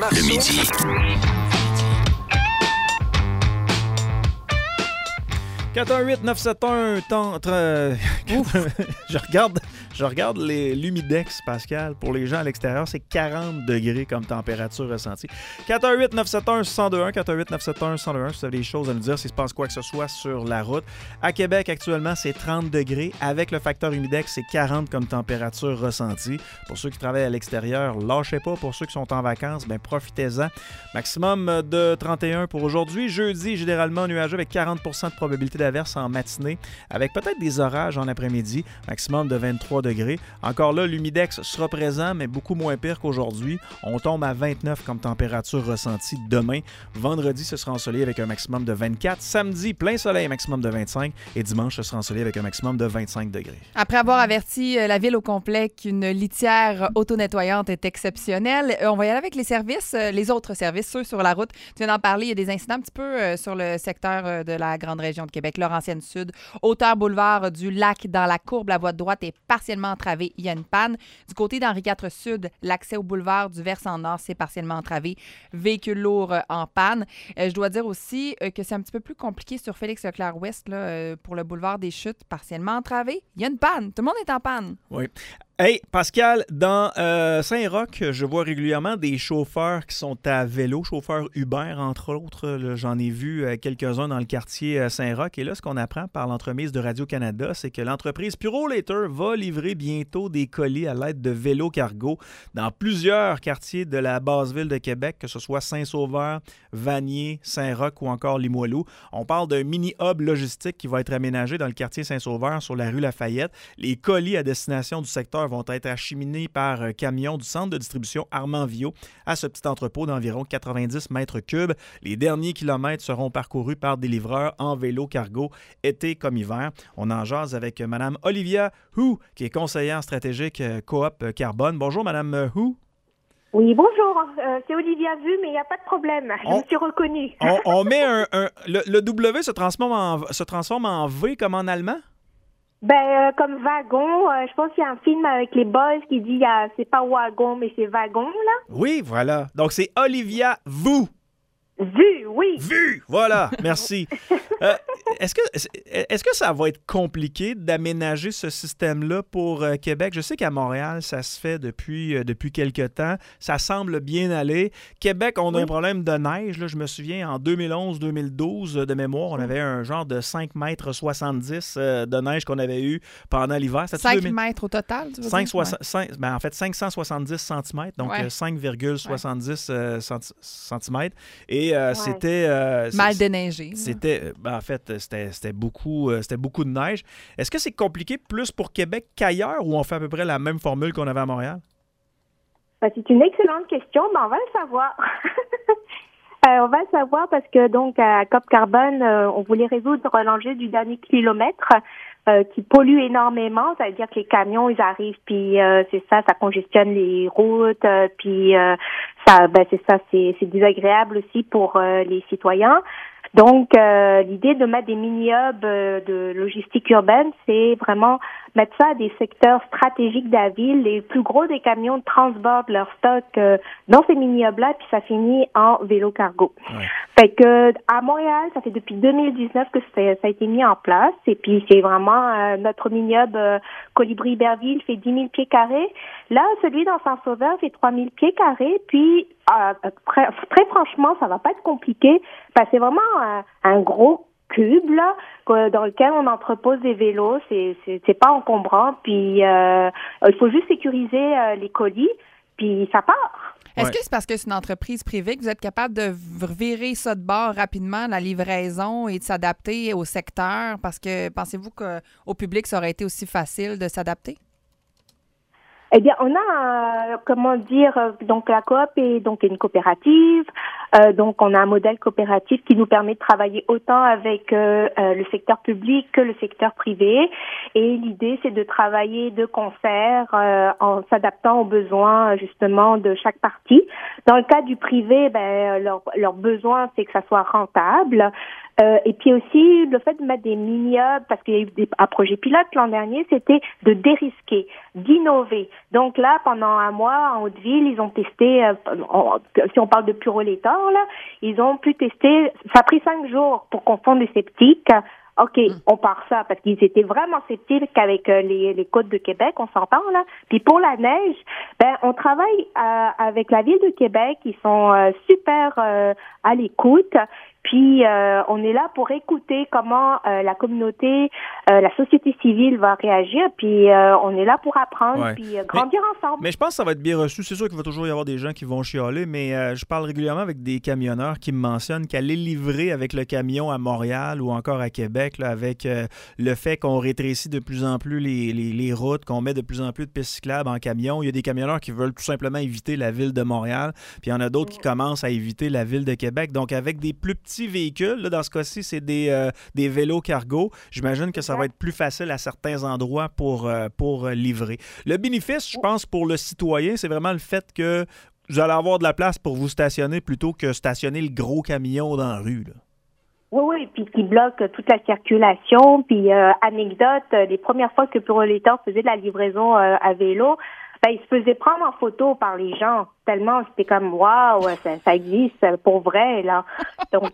Le midi. « 418-971... Je regarde les l'humidex, Pascal. Pour les gens à l'extérieur, c'est 40 degrés comme température ressentie. 418-971-1021, 418-971-1021, si vous avez des choses à nous dire, s'il se passe quoi que ce soit sur la route. À Québec, actuellement, c'est 30 degrés. Avec le facteur humidex, c'est 40 comme température ressentie. Pour ceux qui travaillent à l'extérieur, lâchez pas. Pour ceux qui sont en vacances, profitez-en. Maximum de 31 pour aujourd'hui. Jeudi, généralement nuageux avec 40% de probabilité d'averse en matinée, avec peut-être des orages en après-midi. Maximum de 23 degrés. Encore là, l'humidex sera présent, mais beaucoup moins pire qu'aujourd'hui. On tombe à 29 comme température ressentie demain. Vendredi, ce sera ensoleillé avec un maximum de 24. Samedi, plein soleil, maximum de 25. Et dimanche, ce sera ensoleillé avec un maximum de 25 degrés. Après avoir averti la ville au complet qu'une litière auto-nettoyante est exceptionnelle, on va y aller avec les services, les autres services, ceux sur la route. Tu viens d'en parler, il y a des incidents un petit peu sur le secteur de la grande région de Québec, Laurentienne Sud, hauteur boulevard du Lac dans la courbe, la voie de droite est partiellement entravée, il y a une panne. Du côté d'Henri IV Sud, l'accès au boulevard du versant nord, c'est partiellement entravé, véhicule lourd en panne. Je dois dire aussi que c'est un petit peu plus compliqué sur Félix-Leclerc-Ouest pour le boulevard des Chutes, partiellement entravé. Il y a une panne, tout le monde est en panne. Oui. Hey, Pascal, dans Saint-Roch, je vois régulièrement des chauffeurs qui sont à vélo, chauffeurs Uber, entre autres. Là, j'en ai vu quelques-uns dans le quartier Saint-Roch. Et là, ce qu'on apprend par l'entremise de Radio-Canada, c'est que l'entreprise Purolator va livrer bientôt des colis à l'aide de vélos cargo dans plusieurs quartiers de la basse ville de Québec, que ce soit Saint-Sauveur, Vanier, Saint-Roch ou encore Limoilou. On parle d'un mini-hub logistique qui va être aménagé dans le quartier Saint-Sauveur sur la rue Lafayette. Les colis à destination du secteur vont être acheminés par camion du centre de distribution Armand-Vio à ce petit entrepôt d'environ 90 mètres cubes. Les derniers kilomètres seront parcourus par des livreurs en vélo cargo, été comme hiver. On en jase avec Mme Olivia Hu, qui est conseillère stratégique Coop Carbone. Bonjour, Mme Hu. Oui, bonjour. C'est Olivia Vu, mais il n'y a pas de problème. Je me suis reconnue. On met le W se transforme en V comme en allemand? Comme wagon, je pense qu'il y a un film avec les boys qui dit c'est pas wagon, mais c'est wagon, là. Oui, voilà. Donc, c'est Olivia Vu. Vu, oui. Vu, voilà, merci. Est-ce que ça va être compliqué d'aménager ce système-là pour Québec? Je sais qu'à Montréal, ça se fait depuis quelques temps. Ça semble bien aller. Québec, on a un problème de neige. Là, je me souviens, en 2011-2012, de mémoire, on avait un genre de 5,70 m de neige qu'on avait eu pendant l'hiver. 5 mètres au total, tu veux dire? En fait, 570 cm, donc 5,70 cm. Et c'était... mal déneigé. En fait, c'était beaucoup de neige. Est-ce que c'est compliqué plus pour Québec qu'ailleurs ou on fait à peu près la même formule qu'on avait à Montréal? C'est une excellente question. On va le savoir. On va le savoir parce que donc à Coop Carbone, on voulait résoudre l'enjeu du dernier kilomètre qui pollue énormément. Ça veut dire que les camions, ils arrivent, puis ça congestionne les routes, puis c'est désagréable aussi pour les citoyens. Donc, l'idée de mettre des mini-hubs de logistique urbaine, c'est vraiment mettre ça à des secteurs stratégiques de la ville. Les plus gros des camions transbordent leur stock dans ces mini-hubs-là, puis ça finit en vélo cargo. Ouais. Fait que à Montréal, ça fait depuis 2019 que ça a été mis en place. Et puis, c'est vraiment notre mini-hub Colibri-Iberville fait 10 000 pieds carrés. Là, celui dans Saint-Sauveur fait 3 000 pieds carrés. Puis, très franchement, ça va pas être compliqué. C'est vraiment un gros cube là dans lequel on entrepose des vélos. C'est pas encombrant. Puis, il faut juste sécuriser les colis. Puis, ça part. Est-ce que c'est parce que c'est une entreprise privée que vous êtes capable de revirer ça de bord rapidement, la livraison, et de s'adapter au secteur? Parce que pensez-vous qu'au public, ça aurait été aussi facile de s'adapter? Eh bien, on a, donc la coop est donc une coopérative. Donc, on a un modèle coopératif qui nous permet de travailler autant avec le secteur public que le secteur privé. Et l'idée, c'est de travailler de concert en s'adaptant aux besoins justement de chaque partie. Dans le cas du privé, leur besoin, c'est que ça soit rentable. Et puis aussi, le fait de mettre des mini-hubs, parce qu'il y a eu un projet pilote l'an dernier, c'était de dérisquer, d'innover. Donc là, pendant un mois, en Haute-Ville, ils ont testé, si on parle de Puro-les-Torts, là, ils ont pu tester, ça a pris 5 jours pour confondre les sceptiques. OK, on part ça, parce qu'ils étaient vraiment sceptiques avec les côtes de Québec, on s'entend, là. Puis pour la neige, on travaille avec la Ville de Québec, ils sont super à l'écoute. Puis on est là pour écouter comment la communauté, la société civile va réagir. Puis on est là pour apprendre, puis grandir ensemble. Mais je pense que ça va être bien reçu. C'est sûr qu'il va toujours y avoir des gens qui vont chialer, mais je parle régulièrement avec des camionneurs qui me mentionnent qu'aller livrer avec le camion à Montréal ou encore à Québec, là, avec le fait qu'on rétrécit de plus en plus les routes, qu'on met de plus en plus de pistes cyclables en camion, il y a des camionneurs qui veulent tout simplement éviter la ville de Montréal, puis il y en a d'autres qui commencent à éviter la ville de Québec. Donc avec des plus petits véhicules, là, dans ce cas-ci, c'est des vélos cargo. J'imagine que ça va être plus facile à certains endroits pour livrer. Le bénéfice, je pense, pour le citoyen, c'est vraiment le fait que vous allez avoir de la place pour vous stationner plutôt que stationner le gros camion dans la rue, là. Oui, puis qui bloque toute la circulation. Puis, anecdote, les premières fois que Puro-les-Torts faisait de la livraison à vélo, il se faisait prendre en photo par les gens. Tellement, c'était comme, waouh, ça existe pour vrai, là. Donc,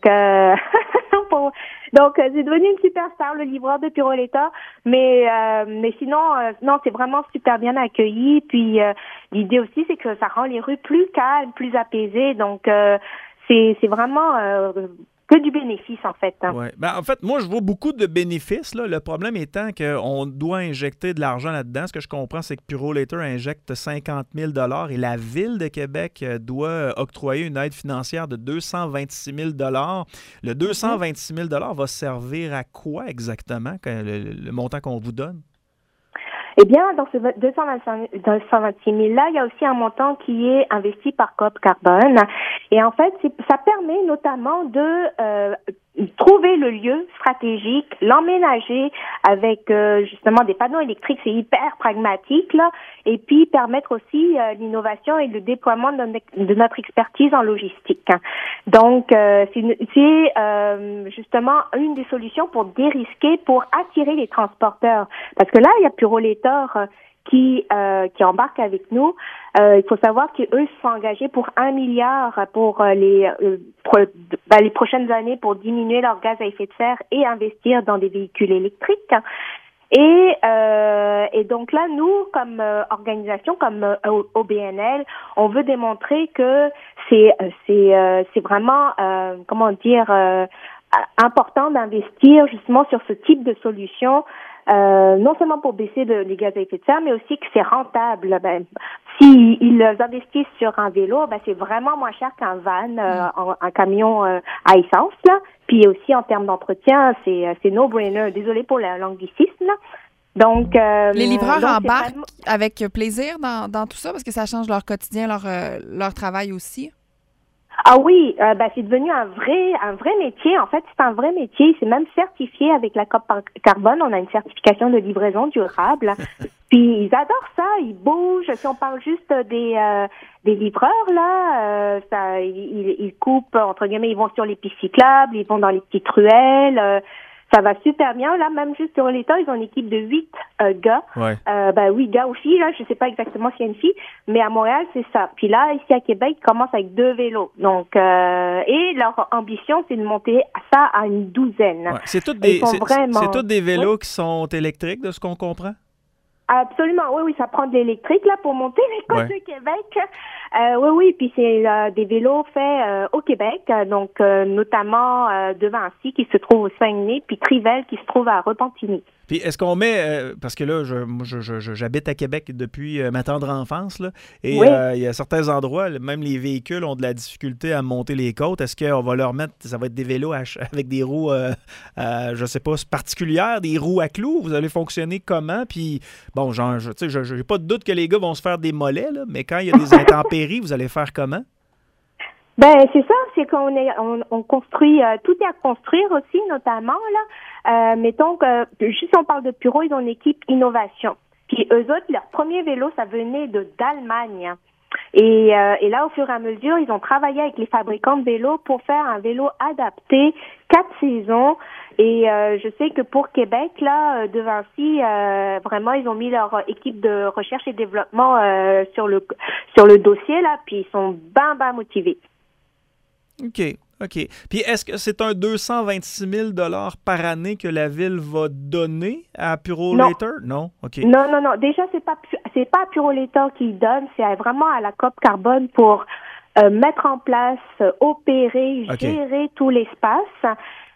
c'est devenu une superstar, le livreur de Puro-les-Torts. Mais sinon, non, c'est vraiment super bien accueilli. Puis, l'idée aussi, c'est que ça rend les rues plus calmes, plus apaisées. Donc, c'est vraiment que du bénéfice, en fait. Hein. Ouais. En fait, moi, je vois beaucoup de bénéfices, là. Le problème étant qu'on doit injecter de l'argent là-dedans. Ce que je comprends, c'est que Puro-les-Torts injecte 50 000 $ et la Ville de Québec doit octroyer une aide financière de 226 000 $. Le 226 000 $ va servir à quoi exactement, le montant qu'on vous donne? Eh bien, dans ce 226 000-là, il y a aussi un montant qui est investi par Coop Carbone. Et en fait, ça permet notamment de trouver le lieu stratégique, l'emménager avec justement des panneaux électriques, c'est hyper pragmatique, là, et puis permettre aussi l'innovation et le déploiement de notre expertise en logistique. Donc, c'est justement une des solutions pour dérisquer, pour attirer les transporteurs. Parce que là, il y a Puro-les-Torts qui embarquent avec nous. Il faut savoir qu'eux se sont engagés pour 1 milliard pour les prochaines années pour diminuer leur gaz à effet de serre et investir dans des véhicules électriques. Et donc là, nous, comme organisation, comme OBNL, on veut démontrer que c'est vraiment, important d'investir justement sur ce type de solution. Non seulement pour baisser les gaz à effet de serre, mais aussi que c'est rentable. S'ils investissent sur un vélo, c'est vraiment moins cher qu'un van, un camion à essence, là. Puis aussi en termes d'entretien, c'est no-brainer. Désolée pour l'anglicisme, là. Donc, les livreurs embarquent avec plaisir dans tout ça parce que ça change leur quotidien, leur travail aussi. Ah oui, c'est devenu un vrai métier. En fait, c'est un vrai métier. C'est même certifié avec la Coop Carbone. On a une certification de livraison durable. Puis ils adorent ça. Ils bougent. Si on parle juste des livreurs là, ils coupent entre guillemets. Ils vont sur les pistes cyclables. Ils vont dans les petites ruelles. Ça va super bien. Là, même juste sur l'État, ils ont une équipe de 8 gars. Ouais. 8 gars ou filles, là. Je sais pas exactement s'il y a une fille. Mais à Montréal, c'est ça. Puis là, ici à Québec, ils commencent avec 2 vélos. Donc, et leur ambition, c'est de monter ça à une 12aine. Ouais. C'est tous des vélos qui sont électriques, de ce qu'on comprend? Absolument, oui, ça prend de l'électrique là pour monter les côtes de Québec. Oui, puis c'est des vélos faits au Québec, donc notamment de Vinci qui se trouve au Saguenay, puis Trivelle qui se trouve à Repentigny. Puis est-ce qu'on met, parce que là, j'habite à Québec depuis ma tendre enfance, là, et il y a certains endroits, même les véhicules ont de la difficulté à monter les côtes. Est-ce qu'on va leur mettre, ça va être des vélos avec des roues, je sais pas, particulières, des roues à clous? Vous allez fonctionner comment? Puis, bon, genre, j'ai pas de doute que les gars vont se faire des mollets, là, mais quand il y a des intempéries, vous allez faire comment? C'est ça, c'est qu'on on construit, tout est à construire aussi, notamment, là. Mettons que, juste si on parle de Puro, ils ont une équipe innovation. Puis eux autres, leur premier vélo, ça venait d'Allemagne. Et là, au fur et à mesure, ils ont travaillé avec les fabricants de vélos pour faire un vélo adapté 4 saisons. Et je sais que pour Québec, là, de Vinci, vraiment, ils ont mis leur équipe de recherche et développement sur le dossier, là, puis ils sont ben motivés. OK. Puis est-ce que c'est un 226 000 par année que la Ville va donner à Purolator? Non. OK. Non. Déjà, c'est pas Purolator qui donne, c'est vraiment à la COP Carbone pour mettre en place, opérer, gérer tout l'espace.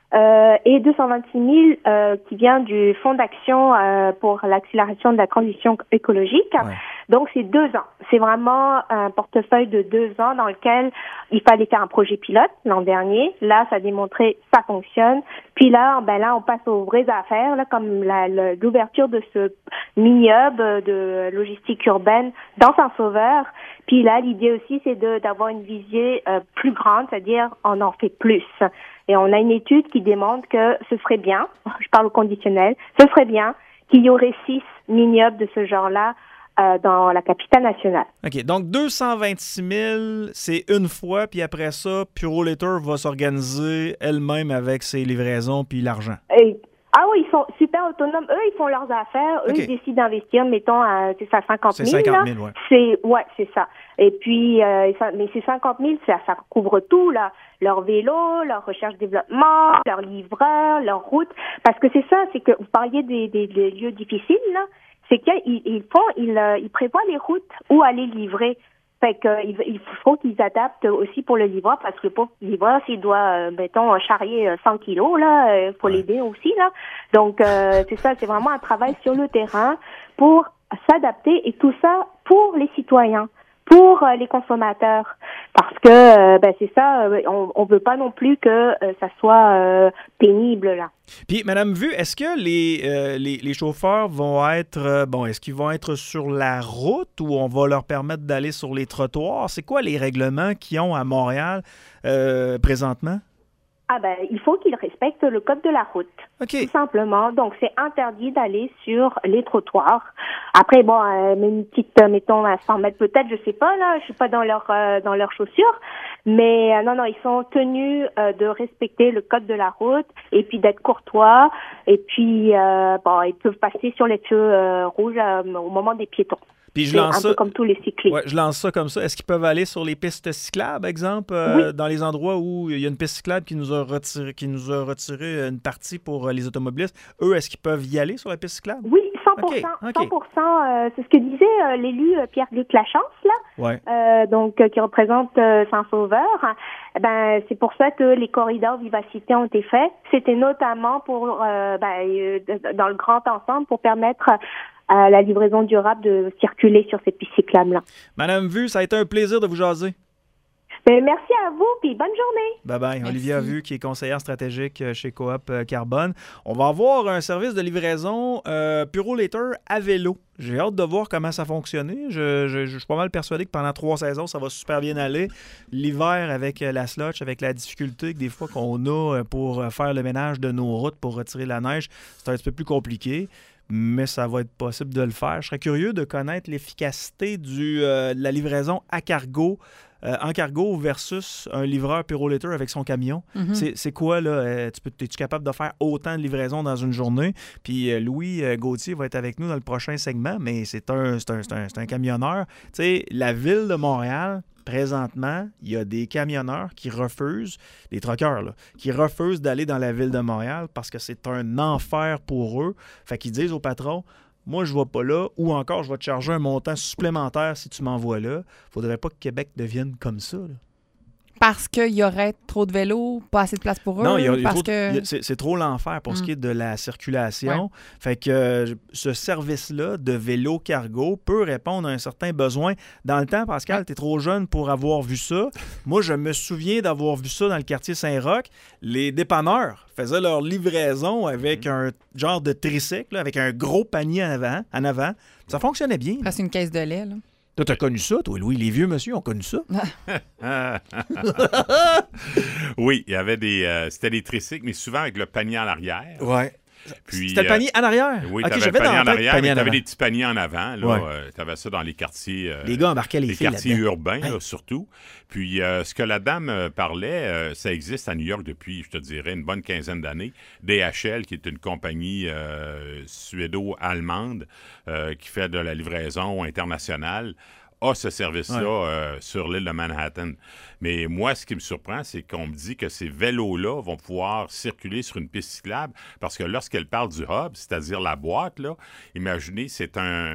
Et 226 000 qui vient du Fonds d'action pour l'accélération de la transition écologique. Ouais. Donc, c'est 2 ans. C'est vraiment un portefeuille de 2 ans dans lequel il fallait faire un projet pilote l'an dernier. Là, ça a démontré ça fonctionne. Puis là, on passe aux vraies affaires, là, comme l'ouverture de ce mini-hub de logistique urbaine dans Saint-Sauveur. Puis là, l'idée aussi, c'est d'avoir une visée plus grande, c'est-à-dire on en fait plus. Et on a une étude qui démontre que ce serait bien, je parle au conditionnel, ce serait bien qu'il y aurait 6 mini-hubs de ce genre-là dans la capitale nationale. OK. Donc, 226 000, c'est une fois, puis après ça, Purolator va s'organiser elle-même avec ses livraisons puis l'argent. Ah oui, ils sont super autonomes. Eux, ils font leurs affaires. Eux, ils décident d'investir, mettons, c'est ça, 50 000. C'est 50 000, oui. C'est ça. Et puis, mais ces 50 000, ça couvre tout, là. Leur vélo, leur recherche-développement, leurs livreurs, leurs routes. Parce que c'est ça, c'est que vous parliez des lieux difficiles, là. C'est qu'ils prévoient les routes où aller livrer. Fait que il faut qu'ils adaptent aussi pour le livreur, parce que le pauvre livreur, s'il doit, mettons, charrier 100 kilos, là, faut l'aider aussi, là. Donc, c'est ça, c'est vraiment un travail sur le terrain pour s'adapter, et tout ça pour les citoyens, pour les consommateurs. Parce que, c'est ça, on veut pas non plus que ça soit pénible, là. Puis, Madame Vu, est-ce que les chauffeurs vont être, est-ce qu'ils vont être sur la route ou on va leur permettre d'aller sur les trottoirs? C'est quoi les règlements qu'ils ont à Montréal présentement? Il faut qu'ils respectent le code de la route. Okay. Tout simplement. Donc, c'est interdit d'aller sur les trottoirs. Après, une petite, mettons, à 100 mètres peut-être, je sais pas, là, je suis pas dans leurs chaussures. Mais, non, ils sont tenus de respecter le code de la route et puis d'être courtois. Et puis, ils peuvent passer sur les feux rouges au moment des piétons. Puis c'est un peu comme tous les cyclistes. Ouais, je lance ça comme ça. Est-ce qu'ils peuvent aller sur les pistes cyclables, exemple, oui. Dans les endroits où il y a une piste cyclable qui nous a retiré une partie pour les automobilistes? Eux, est-ce qu'ils peuvent y aller sur la piste cyclable? Oui, 100%. Okay. 100%. C'est ce que disait l'élu Pierre-Luc Lachance, là. Ouais. Qui représente Saint-Sauveur. C'est pour ça que les corridors vivacité ont été faits. C'était notamment pour, dans le grand ensemble, pour permettre à la livraison durable de circuler sur ces pistes cyclables-là. Madame Vu, ça a été un plaisir de vous jaser. Merci à vous, puis bonne journée. Bye-bye. Merci. Olivia Vu, qui est conseillère stratégique chez Coop Carbone. On va avoir un service de livraison Purolator à vélo. J'ai hâte de voir comment ça fonctionne. Je suis pas mal persuadé que pendant 3 saisons, ça va super bien aller. L'hiver, avec la slush, avec la difficulté que des fois qu'on a pour faire le ménage de nos routes pour retirer la neige, c'est un petit peu plus compliqué. Mais ça va être possible de le faire. Je serais curieux de connaître l'efficacité de la livraison à cargo, en cargo versus un livreur Purolator avec son camion. Mm-hmm. C'est quoi, là? Es-tu capable de faire autant de livraisons dans une journée? Puis Louis Gauthier va être avec nous dans le prochain segment, mais c'est un camionneur. Tu sais, la Ville de Montréal, présentement, il y a des camionneurs qui refusent, des truckers, là, qui refusent d'aller dans la Ville de Montréal parce que c'est un enfer pour eux. Fait qu'ils disent au patron, moi, je ne vais pas là, ou encore, je vais te charger un montant supplémentaire si tu m'envoies là. Faudrait pas que Québec devienne comme ça, là. Parce qu'il y aurait trop de vélos, pas assez de place pour eux? Non, c'est trop l'enfer pour ce qui est de la circulation. Ouais. Fait que ce service-là de vélo cargo peut répondre à un certain besoin. Dans le temps, Pascal, tu es trop jeune pour avoir vu ça. Moi, je me souviens d'avoir vu ça dans le quartier Saint-Roch. Les dépanneurs faisaient leur livraison avec un genre de tricycle, avec un gros panier en avant. Ça fonctionnait bien. Presque une caisse de lait, là. Toi, t'as connu ça, toi, Louis? Les vieux monsieur ont connu ça? Oui, il y avait c'était des tricycles, mais souvent avec le panier à l'arrière. Ouais. Puis, c'était le panier en arrière? Oui, OK, tu avais j'avais le panier dans la en tête arrière, panier mais en tu avais avant. des petits paniers en avant. Ouais. Tu avais ça dans les quartiers. Les gars embarquaient les filles quartiers là-dedans. urbains, Hey. là, surtout. Puis, ce que la dame parlait, ça existe à New York depuis, je te dirais, une bonne quinzaine d'années. DHL, qui est une compagnie suédo-allemande qui fait de la livraison internationale, a ce service-là sur l'île de Manhattan. Mais moi, ce qui me surprend, c'est qu'on me dit que ces vélos-là vont pouvoir circuler sur une piste cyclable parce que lorsqu'elle parle du hub, c'est-à-dire la boîte, là, imaginez, c'est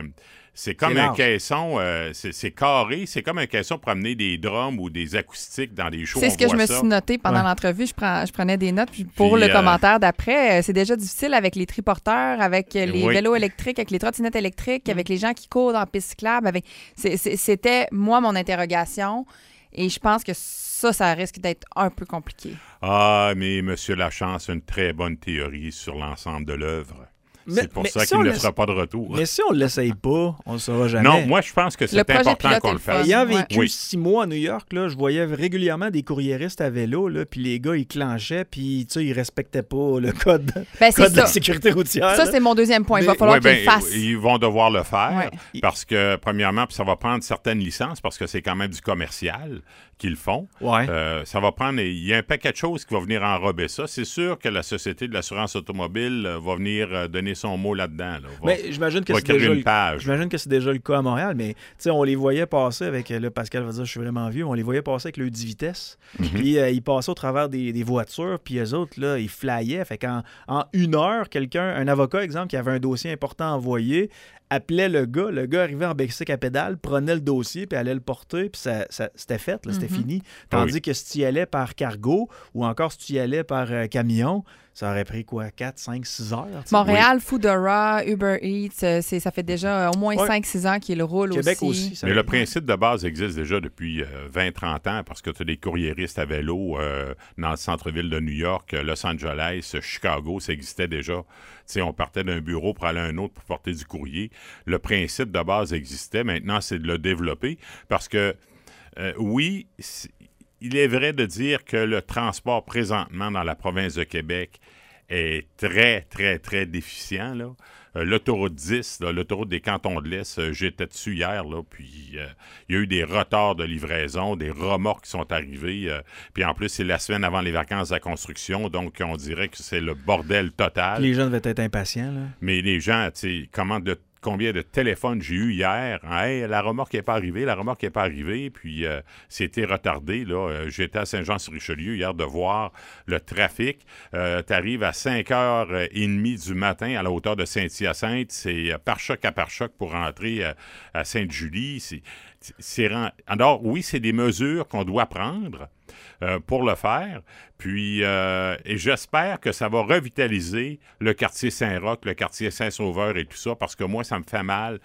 comme un caisson, c'est carré, c'est comme un caisson pour amener des drums ou des acoustiques dans des shows. C'est ce que je me suis noté pendant l'entrevue. Je prenais des notes. Puis pour le commentaire d'après, c'est déjà difficile avec les triporteurs, avec les vélos électriques, avec les trottinettes électriques, avec les gens qui courent dans la piste cyclable. C'était, moi, mon interrogation. Et je pense que ça risque d'être un peu compliqué. Ah, mais M. Lachance a une très bonne théorie sur l'ensemble de l'œuvre. C'est pour ça qu'il ne fera pas de retour. Mais si on ne l'essaye pas, on ne le saura jamais. Non, moi, je pense que c'est important qu'on le fasse. Ayant vécu 6 mois à New York, là, je voyais régulièrement des courriéristes à vélo, là, puis les gars, ils clenchaient, puis ils ne respectaient pas le code de la sécurité routière. Ça, c'est mon deuxième point. Il va falloir qu'ils le fassent. Ils vont devoir le faire parce que, premièrement, ça va prendre certaines licences parce que c'est quand même du commercial qu'ils font. Ouais. Ça va prendre... Il y a un paquet de choses qui vont venir enrober ça. C'est sûr que la Société de l'assurance automobile va venir donner son mot là-dedans. Là. Mais j'imagine que c'est déjà le cas à Montréal, mais on les voyait passer avec, là, Pascal va dire je suis vraiment vieux, on les voyait passer avec le 10 vitesses, puis ils passaient au travers des voitures, puis eux autres, là, ils flyaient. Fait qu'en 1 heure, un avocat, exemple, qui avait un dossier important à envoyer, appelait le gars arrivait en bicycle à pédale, prenait le dossier, puis allait le porter, puis ça c'était fait, là, c'était fini. Tandis que si tu y allais par cargo, ou encore si tu y allais par camion, ça aurait pris quoi, 4, 5, 6 heures? Montréal, Foodora, Uber Eats, ça fait déjà au moins 5-6 ans qu'ils roulent Québec aussi. Mais le principe de base existe déjà depuis 20-30 ans parce que tu as des courriéristes à vélo dans le centre-ville de New York, Los Angeles, Chicago, ça existait déjà. T'sais, on partait d'un bureau pour aller à un autre pour porter du courrier. Le principe de base existait. Maintenant, c'est de le développer parce que, oui, il est vrai de dire que le transport présentement dans la province de Québec est très, très, très déficient, là. L'autoroute 10, là, l'autoroute des Cantons de l'Est, j'étais dessus hier, là, puis il y a eu des retards de livraison, des remorques qui sont arrivés, puis en plus, c'est la semaine avant les vacances de la construction, donc on dirait que c'est le bordel total. Les gens devaient être impatients, là. Mais les gens, tu sais, combien de téléphones j'ai eu hier. Hey, la remorque n'est pas arrivée, puis c'était retardé. Là. J'étais à Saint-Jean-sur-Richelieu hier de voir le trafic. Tu arrives à 5h30 du matin à la hauteur de Saint-Hyacinthe. C'est par choc à par choc pour rentrer à Sainte-Julie. Alors, oui, c'est des mesures qu'on doit prendre pour le faire. Puis, et j'espère que ça va revitaliser le quartier Saint-Roch, le quartier Saint-Sauveur et tout ça, parce que moi, ça me fait mal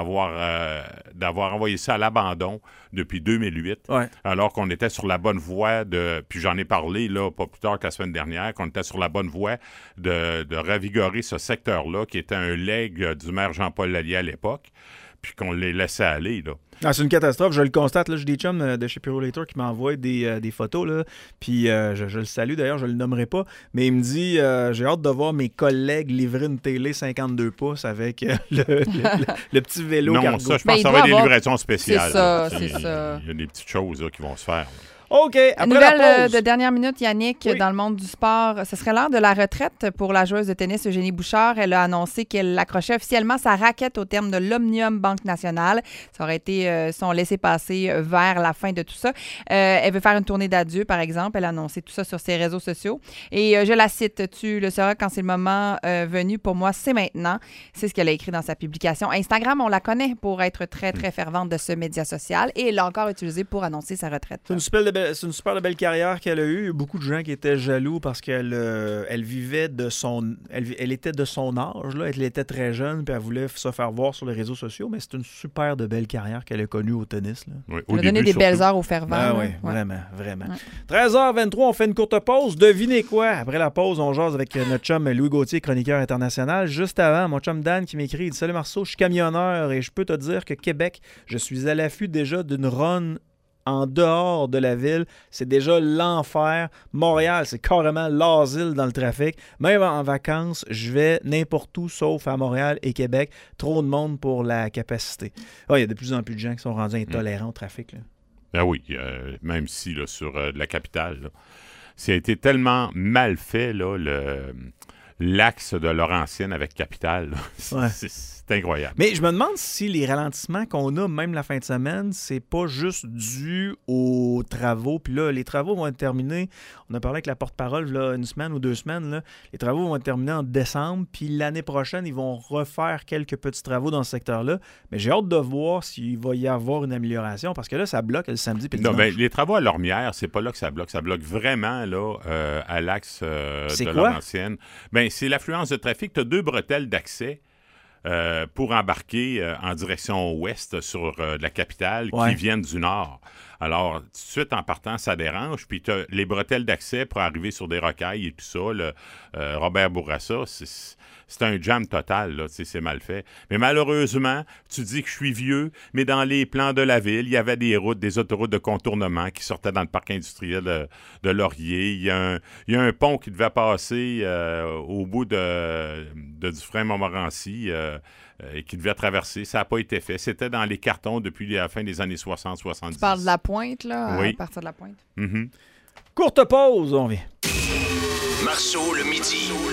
d'avoir envoyé ça à l'abandon depuis 2008, alors qu'on était sur la bonne voie puis j'en ai parlé, là, pas plus tard que la semaine dernière, qu'on était sur la bonne voie de ravigorer ce secteur-là, qui était un legs du maire Jean-Paul Lallier à l'époque, puis qu'on les laissait aller, là. Ah, c'est une catastrophe, je le constate. Là, j'ai des chums de chez Purolator qui m'envoient des photos, là, puis je le salue, d'ailleurs, je le nommerai pas, mais il me dit j'ai hâte de voir mes collègues livrer une télé 52 pouces avec le petit vélo cargo. Non, ça, je pense que ça va être des livraisons spéciales. C'est ça. Il y a des petites choses là, qui vont se faire. OK, après nouvelle la pause. de dernière minute, Yannick, dans le monde du sport. Ce serait l'heure de la retraite pour la joueuse de tennis Eugénie Bouchard. Elle a annoncé qu'elle accrochait officiellement sa raquette au terme de l'Omnium Banque Nationale. Ça aurait été son laissez-passer vers la fin de tout ça. Elle veut faire une tournée d'adieu, par exemple. Elle a annoncé tout ça sur ses réseaux sociaux. Et je la cite, tu le sauras quand c'est le moment venu. Pour moi, c'est maintenant. C'est ce qu'elle a écrit dans sa publication. Instagram, on la connaît pour être très, très fervente de ce média social. Et elle l'a encore utilisé pour annoncer sa retraite. C'est une super belle carrière qu'elle a eue. Il y a beaucoup de gens qui étaient jaloux parce qu'elle vivait de son... Elle était de son âge, là. Elle était très jeune, puis elle voulait se faire voir sur les réseaux sociaux, mais c'est une super de belle carrière qu'elle a connue au tennis, là. Oui, elle a donné des belles heures au fervent. Ah oui, vraiment. 13h23, on fait une courte pause. Devinez quoi? Après la pause, on jase avec notre chum Louis Gauthier, chroniqueur international. Juste avant, mon chum Dan qui m'écrit, il dit « Salut Marceau, je suis camionneur et je peux te dire que Québec, je suis à l'affût déjà d'une run en dehors de la ville, c'est déjà l'enfer. Montréal, c'est carrément l'asile dans le trafic. Même en vacances, je vais n'importe où sauf à Montréal et Québec. Trop de monde pour la capacité. Il y a de plus en plus de gens qui sont rendus intolérants au trafic. Là. Ben oui, même si là, sur la capitale, là, ça a été tellement mal fait, là, l'axe de Laurentienne avec Capitale. C'est incroyable. Mais je me demande si les ralentissements qu'on a, même la fin de semaine, c'est pas juste dû aux travaux. Puis là, les travaux vont être terminés. On a parlé avec la porte-parole là, une semaine ou 2 semaines. Là. Les travaux vont être terminés en décembre. Puis l'année prochaine, ils vont refaire quelques petits travaux dans ce secteur-là. Mais j'ai hâte de voir s'il va y avoir une amélioration. Parce que là, ça bloque le samedi puis le dimanche. Ben, les travaux à Lormière, c'est pas là que ça bloque. Ça bloque vraiment là, à l'axe de Laurentienne. Ben, c'est l'affluence de trafic. Tu as 2 bretelles d'accès. Pour embarquer en direction ouest sur la capitale qui viennent du nord. Alors, tout de suite, en partant, ça dérange. Puis, tu as les bretelles d'accès pour arriver sur des rocailles et tout ça. Robert Bourassa, c'est un jam total, là, c'est mal fait. Mais malheureusement, tu dis que je suis vieux, mais dans les plans de la ville, il y avait des autoroutes de contournement qui sortaient dans le parc industriel de Laurier. Il y a un pont qui devait passer au bout de Dufresne-Montmorency et qui devait traverser. Ça n'a pas été fait. C'était dans les cartons depuis la fin des années 60-70. Tu parles de la pointe, là, oui. À partir de la pointe. Mm-hmm. Courte pause, on vient. Marceau le midi.